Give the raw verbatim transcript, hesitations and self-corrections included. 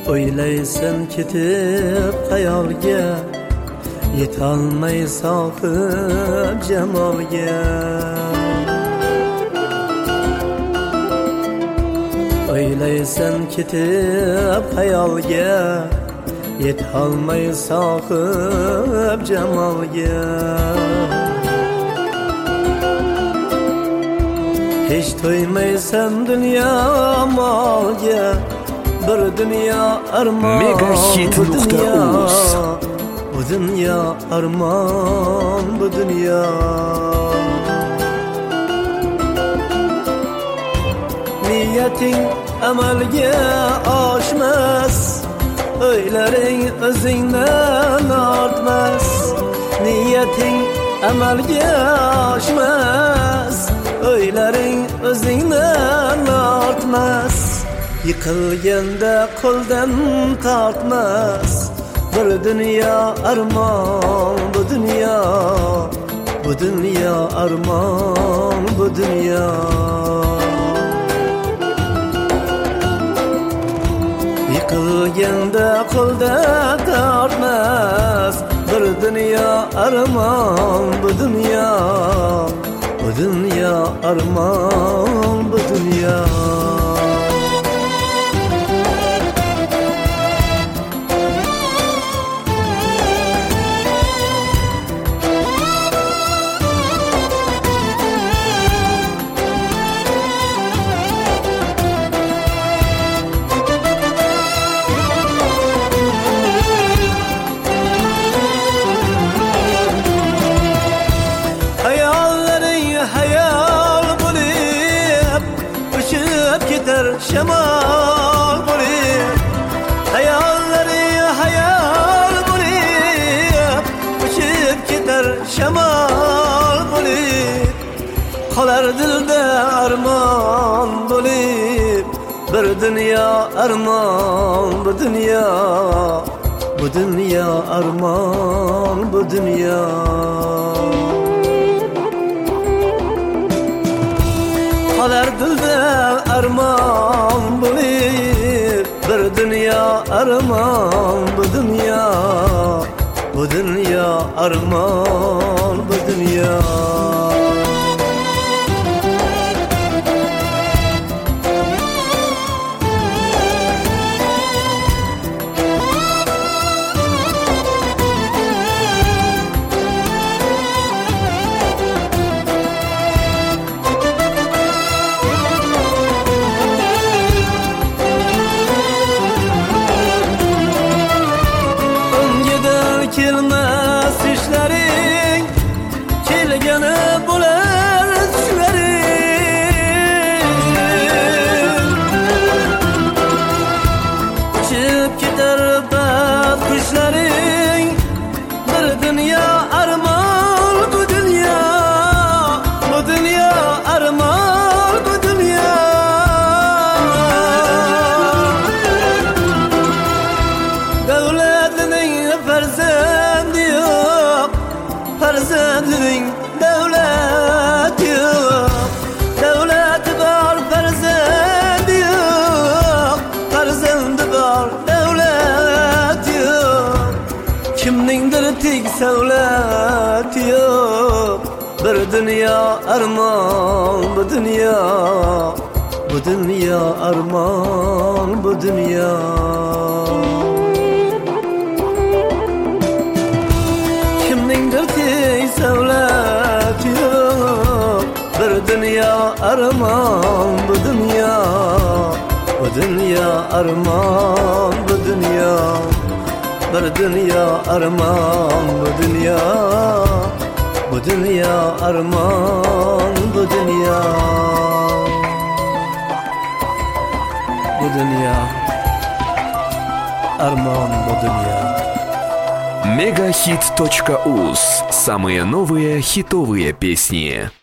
O'ylaysan ketib xayolga, yetolmay sohib jamolga. O'ylaysan ketib xayolga, yetolmay sohib jamolga. Hech to'ymaysan dunyo molga, bir dunyo armon. Megahit nuqta uz. Bu dunyo armon, bu dunyo. Niyating amalga oshmas, o'ylaring o'zingdan ortmas. Niyating amalga oshmas, o'ylaring o'zingdan ortmas. Yiqilganda qo'ldan tortmas, bir dunyo armon, bu dunyo. Bu dunyo armon, bu dunyo. Yiqilganda qo'ldan tortmas, bir dunyo armon, bu dunyo. Bu dunyo armon, bu dunyo. Şemal bo'lib, hayallari hayal bo'lib, uchib ketar shamol bo'lib. Qolar dilda armon bo'lib, bir dunyo armon, bu dunyo. Bu dunyo armon, bu dunyo. Qolar dilda armon bo'lib, bir dunyo armon, bu dunyo. Bu dunyo armon, bu dunyo. Kelmez işlerin, kelgeni bular düşlerin. Uçup gider bad kuşların, bir dünya armon, bu dünya. Bu dünya armon, bu dünya. Devletinin farzandi yok, farzandinin devlet yok. Devleti var, farzandi yok, farzandi var, devlet yok. Kimningdir tek savlati yok, bir dünya armon, bu dünya. Bu dünya armon, bu dünya. Kimningdir tek savlati yok, bir dünya armon, bu dünya. Bu dünya armon, bu dünya. Bir dünya armon, bu dünya. Bu dünya armon, bu dünya. Bu dünya арман, bu dünya. Megahit точка uz. Самые новые хитовые песни.